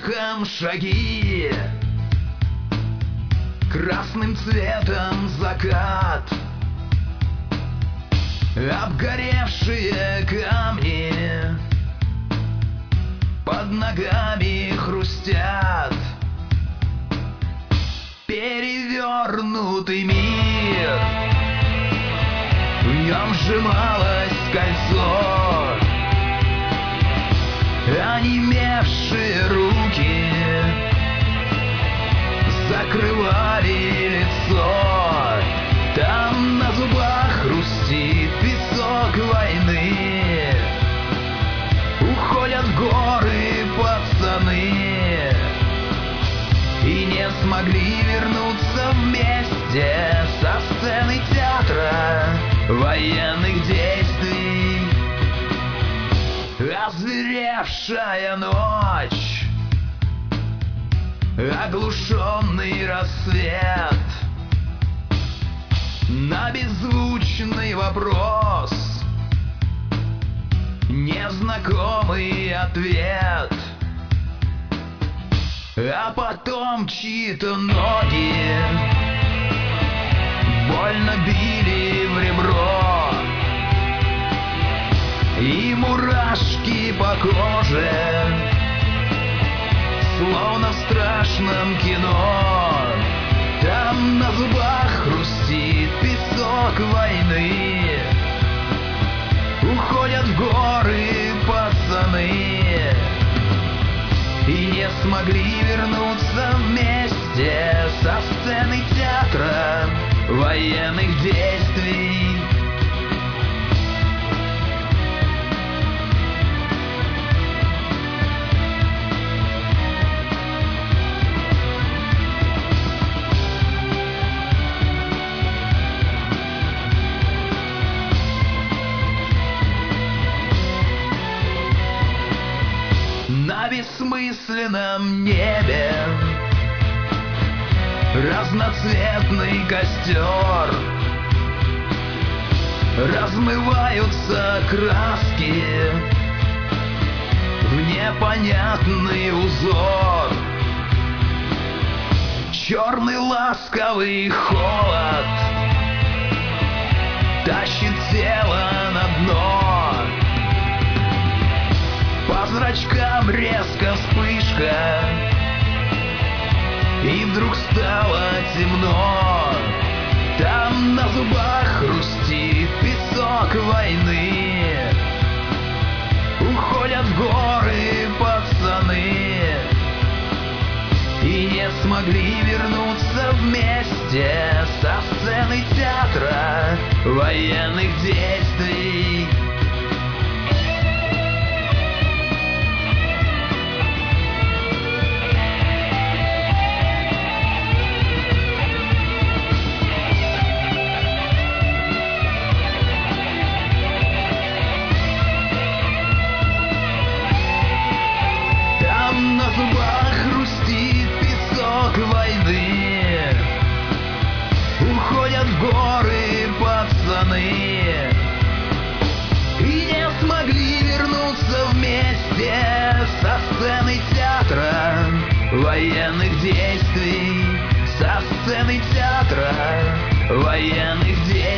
эхом шаги, красным цветом закат, обгоревшие камни под ногами хрустят. Перевернутый мир, в нем сжималось кольцо, онемевшие руки закрывали лицо. Там на зубах хрустит песок войны, уходят в горы пацаны и не смогли вернуться вместе со сцены театра военных действий. Озверевшая ночь, оглушенный рассвет, на беззвучный вопрос незнакомый ответ. А потом чьи-то ноги больно били в ребро, и мурашки по коже, словно в страшном кино. Там на зубах хрустит песок войны, уходят в горы пацаны и не смогли вернуться вместе со сцены театра военных действий. На бессмысленном небе разноцветный костер, размываются краски в непонятный узор. Черный ласковый холод тащит тело на дно. По зрачкам резко вспышка, и вдруг стало темно. Там на зубах хрустит песок войны, уходят в горы пацаны и не смогли вернуться вместе со сцены театра военных действий. На зубах хрустит песок войны, уходят в горы пацаны и не смогли вернуться вместе со сцены театра военных действий, со сцены театра военных действий.